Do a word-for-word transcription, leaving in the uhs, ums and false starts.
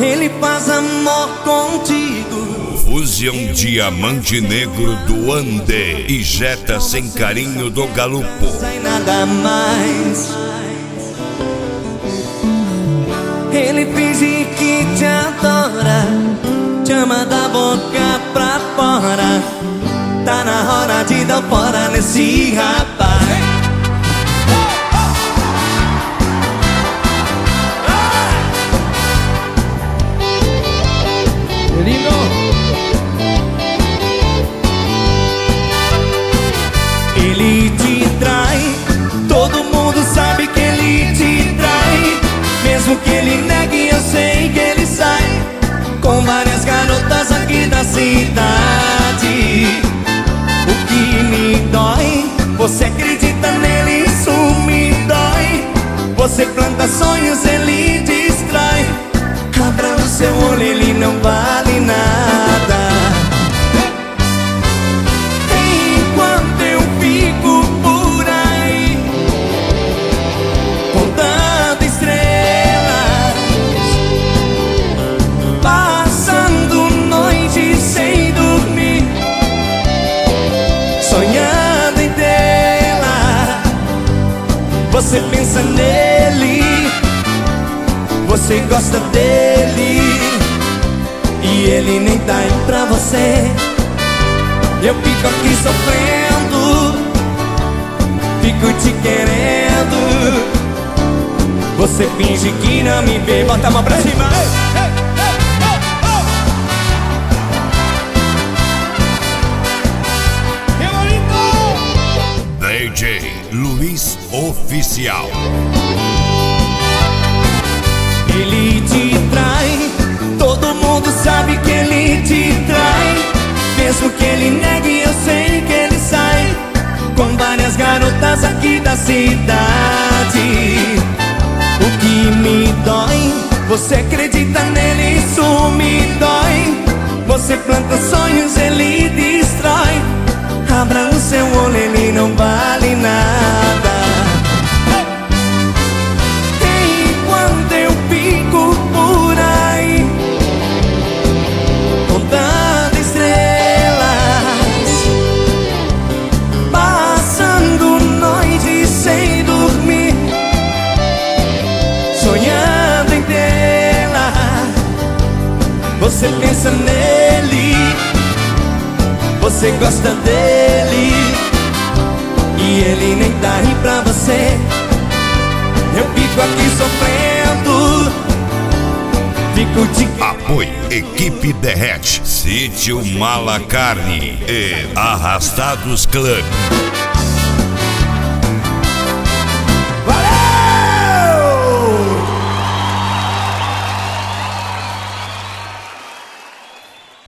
ele faz amor contigo. Fusão diamante negro do Ande, injeta sem carinho do galupo. Sem nada mais. Ele finge que te adora, te ama da boca pra fora. Tá na hora de dar fora nesse rapaz. Ele te trai, todo mundo sabe que ele te trai. Mesmo que ele negue, eu sei que ele sai com várias garotas aqui da cidade. O que me dói, você acredita nele, isso me dói. Você planta sonhos, ele destrói. Abra o seu olho, ele não vale nada. Enquanto eu fico por aí contando estrelas, passando noites sem dormir, sonhando em tê-la. Você pensa nele, você gosta dele, e ele nem tá aí pra você. Eu fico aqui sofrendo, fico te querendo. Você finge que não me vê, bota a mão pra cima. D J Luiz Oficial. Ele te trai, todo mundo sabe que ele te trai. Mesmo que ele negue, eu sei que ele sai com várias garotas aqui da cidade. O que me dói, você acredita nele, isso me dói. Você planta sonhos, ele destrói. Abra o seu olho, ele não vale nada. Enquanto eu fico por aí contando estrelas, passando noites sem dormir, sonhando em tê-la. Você pensa nele, você gosta dele, e ele nem tá aí pra você. Eu fico aqui sofrendo, fico de... Apoio Equipe Derrete, Sítio Malacarne e Arrastados Club.